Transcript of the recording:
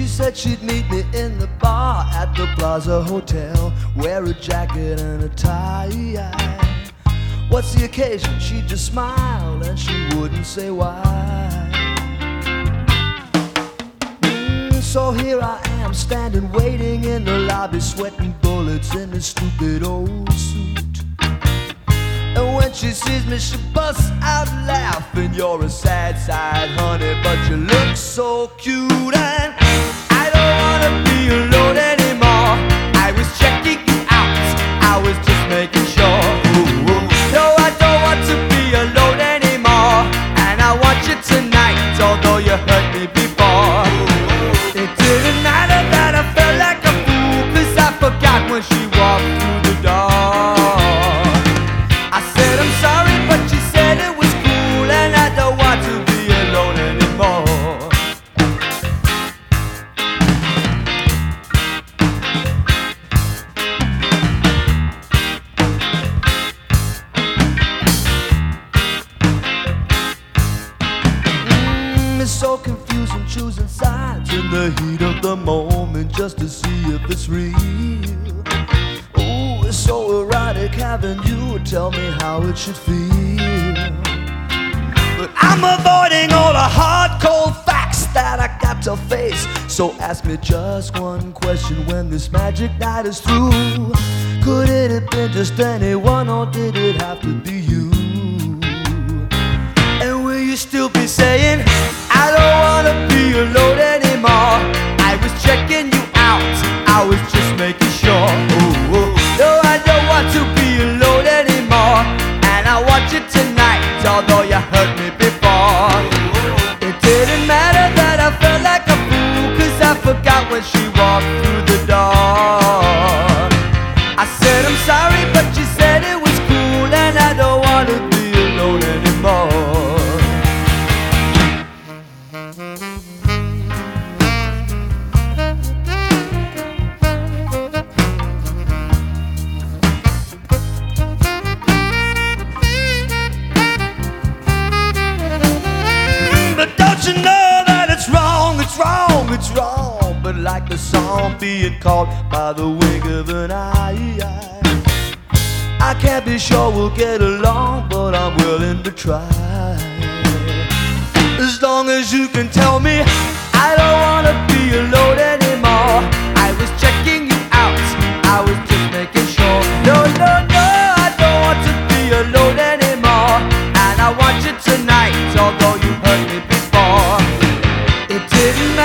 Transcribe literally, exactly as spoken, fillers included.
said she'd meet me in the bar at the Plaza Hotel. Wear a jacket and a tie. What's the occasion? She just smiled and she wouldn't say why. Mm, so here I am, standing waiting in the lobby, sweating bullets in a stupid old suit. And when she sees me, she busts out laughing. You're a sad side, honey, but you look so cute. And I don't wanna be alone anymore. I was checking you out, I was just making sure. Ooh, ooh. No, I don't want to be alone anymore, and I want you tonight, although you hurt me before. It didn't matter that I felt like a fool, 'cause I forgot when she walked through the door. I said I'm sorry, but she said it was cool, and I don't want to be alone anymore. It's so confusing choosing sides in the heat of the moment just to see if it's real. Oh, it's so erotic having you tell me how it should feel. But I'm avoiding all the hard, cold facts that I got to face. So ask me just one question when this magic night is through. Could it have been just anyone, or did it have to be you? And will you still be saying, I don't wanna be alone anymore? I was checking you out, I was just making sure. Ooh, ooh. No, I don't want to be alone anymore, and I want you tonight, although you hurt me before. It didn't matter that I felt like a fool, 'cause I forgot when she walked through the door. I said I'm sorry, but she said it was cool, and I don't wanna be alone anymore. You know that it's wrong, it's wrong, it's wrong. But like the song being caught by the wink of an eye, I can't be sure we'll get along, but I'm willing to try. As long as you can tell me I don't wanna be alone anymore. I was checking you out, I was just making sure. No, no, no, I don't want to be alone anymore, and I want you tonight, although you hurt me before. It didn't